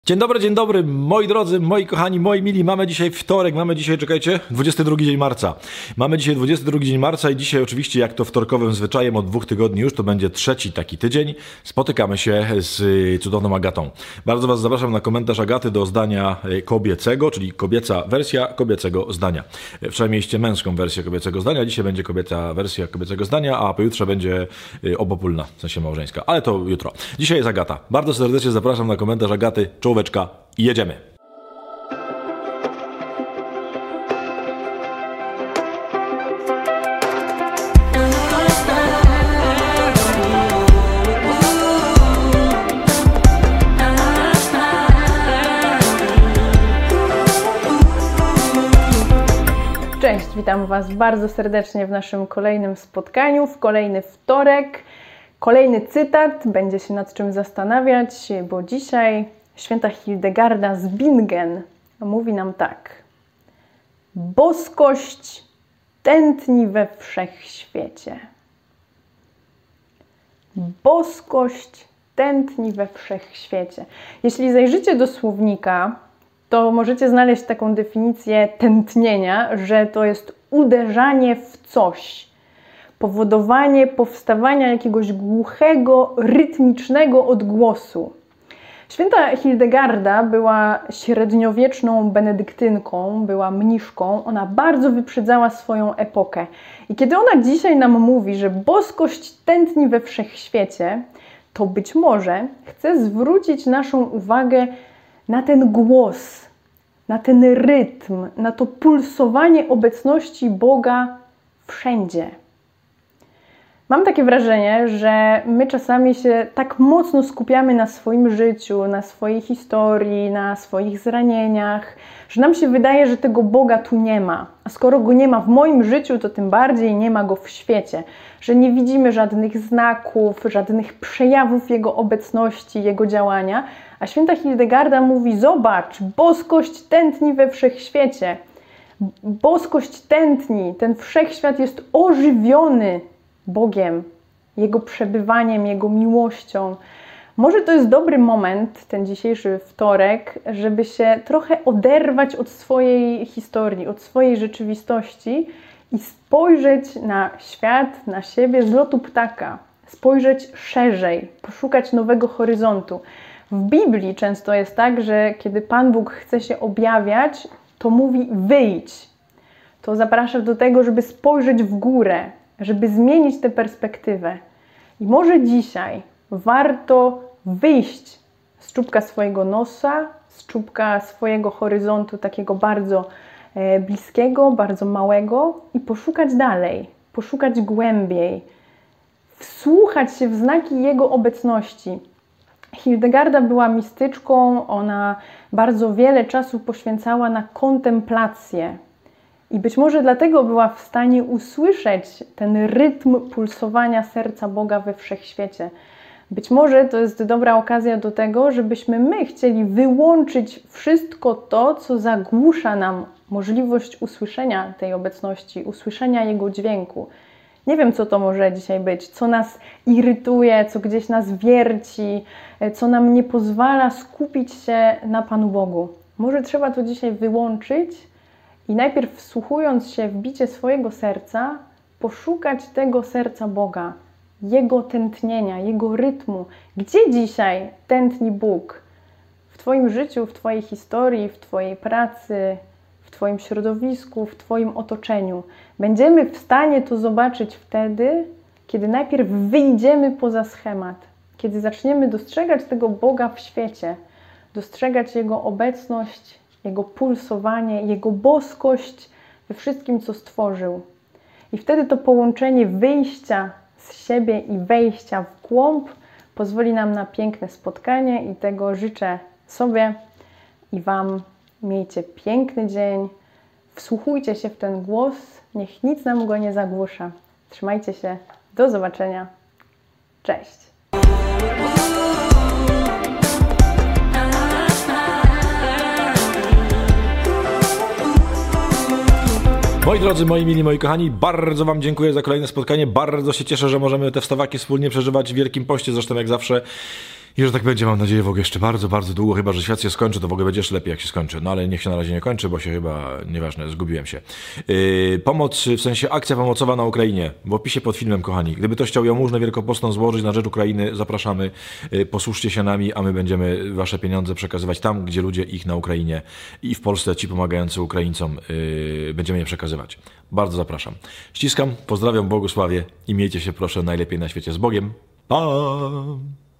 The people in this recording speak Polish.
Dzień dobry, moi drodzy, moi kochani, moi mili. Mamy dzisiaj wtorek, czekajcie, 22 dzień marca. Mamy dzisiaj 22 dzień marca i dzisiaj oczywiście, jak to wtorkowym zwyczajem od 2 tygodni już, to będzie trzeci taki tydzień. Spotykamy się z cudowną Agatą. Bardzo Was zapraszam na komentarz Agaty do zdania kobiecego, czyli kobieca wersja kobiecego zdania. Wczoraj mieliście męską wersję kobiecego zdania, dzisiaj będzie kobieca wersja kobiecego zdania, a pojutrze będzie obopólna, w sensie małżeńska. Ale to jutro. Dzisiaj jest Agata. Bardzo serdecznie zapraszam na komentarz Agaty. Czołóweczka i jedziemy. Cześć, witam Was bardzo serdecznie w naszym kolejnym spotkaniu, w kolejny wtorek. Kolejny cytat, będzie się nad czym zastanawiać, bo dzisiaj święta Hildegarda z Bingen mówi nam tak. Boskość tętni we wszechświecie. Boskość tętni we wszechświecie. Jeśli zajrzycie do słownika, to możecie znaleźć taką definicję tętnienia, że to jest uderzanie w coś, powodowanie powstawania jakiegoś głuchego, rytmicznego odgłosu. Święta Hildegarda była średniowieczną benedyktynką, była mniszką. Ona bardzo wyprzedzała swoją epokę. I kiedy ona dzisiaj nam mówi, że boskość tętni we wszechświecie, to być może chce zwrócić naszą uwagę na ten głos, na ten rytm, na to pulsowanie obecności Boga wszędzie. Mam takie wrażenie, że my czasami się tak mocno skupiamy na swoim życiu, na swojej historii, na swoich zranieniach, że nam się wydaje, że tego Boga tu nie ma. A skoro Go nie ma w moim życiu, to tym bardziej nie ma Go w świecie. Że nie widzimy żadnych znaków, żadnych przejawów Jego obecności, Jego działania. A święta Hildegarda mówi, zobacz, boskość tętni we wszechświecie. Boskość tętni, ten wszechświat jest ożywiony Bogiem, Jego przebywaniem, Jego miłością. Może to jest dobry moment, ten dzisiejszy wtorek, żeby się trochę oderwać od swojej historii, od swojej rzeczywistości i spojrzeć na świat, na siebie z lotu ptaka. Spojrzeć szerzej, poszukać nowego horyzontu. W Biblii często jest tak, że kiedy Pan Bóg chce się objawiać, to mówi wyjdź. To zaprasza do tego, żeby spojrzeć w górę, żeby zmienić tę perspektywę. I może dzisiaj warto wyjść z czubka swojego nosa, z czubka swojego horyzontu takiego bardzo bliskiego, bardzo małego i poszukać dalej, poszukać głębiej, wsłuchać się w znaki Jego obecności. Hildegarda była mistyczką, ona bardzo wiele czasu poświęcała na kontemplację. I być może dlatego była w stanie usłyszeć ten rytm pulsowania serca Boga we wszechświecie. Być może to jest dobra okazja do tego, żebyśmy my chcieli wyłączyć wszystko to, co zagłusza nam możliwość usłyszenia tej obecności, usłyszenia Jego dźwięku. Nie wiem, co to może dzisiaj być, co nas irytuje, co gdzieś nas wierci, co nam nie pozwala skupić się na Panu Bogu. Może trzeba to dzisiaj wyłączyć i najpierw wsłuchując się w bicie swojego serca, poszukać tego serca Boga, Jego tętnienia, Jego rytmu. Gdzie dzisiaj tętni Bóg? W Twoim życiu, w Twojej historii, w Twojej pracy, w Twoim środowisku, w Twoim otoczeniu. Będziemy w stanie to zobaczyć wtedy, kiedy najpierw wyjdziemy poza schemat, kiedy zaczniemy dostrzegać tego Boga w świecie, dostrzegać Jego obecność, Jego pulsowanie, Jego boskość we wszystkim, co stworzył. I wtedy to połączenie wyjścia z siebie i wejścia w głąb pozwoli nam na piękne spotkanie i tego życzę sobie i Wam. Miejcie piękny dzień, wsłuchujcie się w ten głos, niech nic nam go nie zagłusza. Trzymajcie się, do zobaczenia, cześć! Moi drodzy, moi mili, moi kochani, bardzo Wam dziękuję za kolejne spotkanie. Bardzo się cieszę, że możemy te wstawaki wspólnie przeżywać w Wielkim Poście. Zresztą jak zawsze I że tak będzie, mam nadzieję, w ogóle jeszcze bardzo, bardzo długo, chyba że świat się skończy, to w ogóle będzie jeszcze lepiej, jak się skończy. No ale niech się na razie nie kończy, bo się chyba, nieważne, zgubiłem się. Pomoc, w sensie akcja pomocowa na Ukrainie, w opisie pod filmem, kochani. Gdyby ktoś chciał jałmużnę wielkopostną złożyć na rzecz Ukrainy, zapraszamy, posłuszcie się nami, a my będziemy wasze pieniądze przekazywać tam, gdzie ludzie ich na Ukrainie i w Polsce, ci pomagający Ukraińcom, będziemy je przekazywać. Bardzo zapraszam. Ściskam, pozdrawiam, błogosławię i miejcie się proszę najlepiej na świecie z Bogiem. Pa!